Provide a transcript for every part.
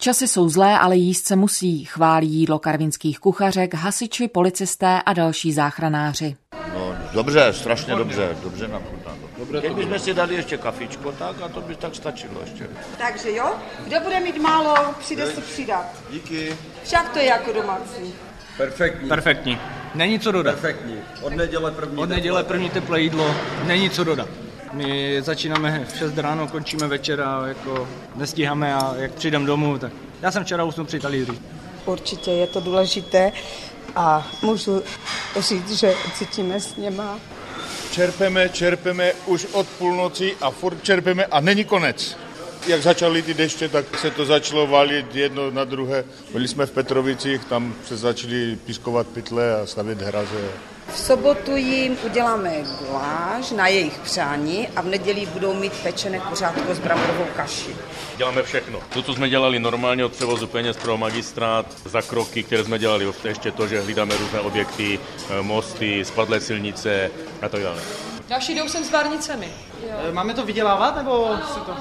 Časy jsou zlé, ale jíst se musí, chválí jídlo karvinských kuchařek, hasiči, policisté a další záchranáři. No dobře, strašně dobře nachutnáno. Kdybychom si dali ještě kafičko, tak a to by tak stačilo ještě. Takže jo, kdo bude mít málo, přijde se přidat. Díky. Však to je jako domácí. Perfektní. Není co dodat. Perfektní. Od neděle první teplé jídlo, není co dodat. My začínáme v 6 ráno, končíme večer a jako nestíháme a jak přijdem domů, tak já jsem včera usnul při talíři. Určitě je to důležité a můžu říct, že cítíme s něma. Čerpeme už od půlnoci a furt čerpeme a není konec. Jak začaly ty deště, tak se to začalo valit jedno na druhé. Byli jsme v Petrovicích, tam se začali pískovat pytle a stavět hraze. V sobotu jim uděláme guláš na jejich přání a v neděli budou mít pečené kuřátko s bramborovou kaší. Děláme všechno. To, co jsme dělali normálně od převozu peněz pro magistrát, za kroky, které jsme dělali, ještě to, že hlídáme různé objekty, mosty, spadlé silnice a tak dále. Další jdou sem s varnicemi. Máme to vydělávat, nebo si to...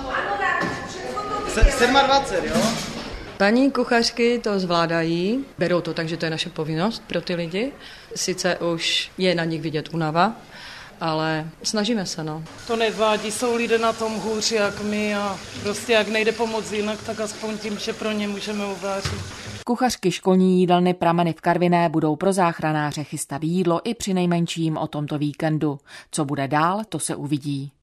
27, jo? Paní kuchařky to zvládají, berou to tak, že to je naše povinnost pro ty lidi. Sice už je na nich vidět únava, ale snažíme se, no. To nevádí, jsou lidé na tom hůř jak my a prostě jak nejde pomoct jinak, tak aspoň tím, že pro ně můžeme uvařit. Kuchařky školní jídelny Prameny v Karviné budou pro záchranáře chystat jídlo i přinejmenším o tomto víkendu. Co bude dál, to se uvidí.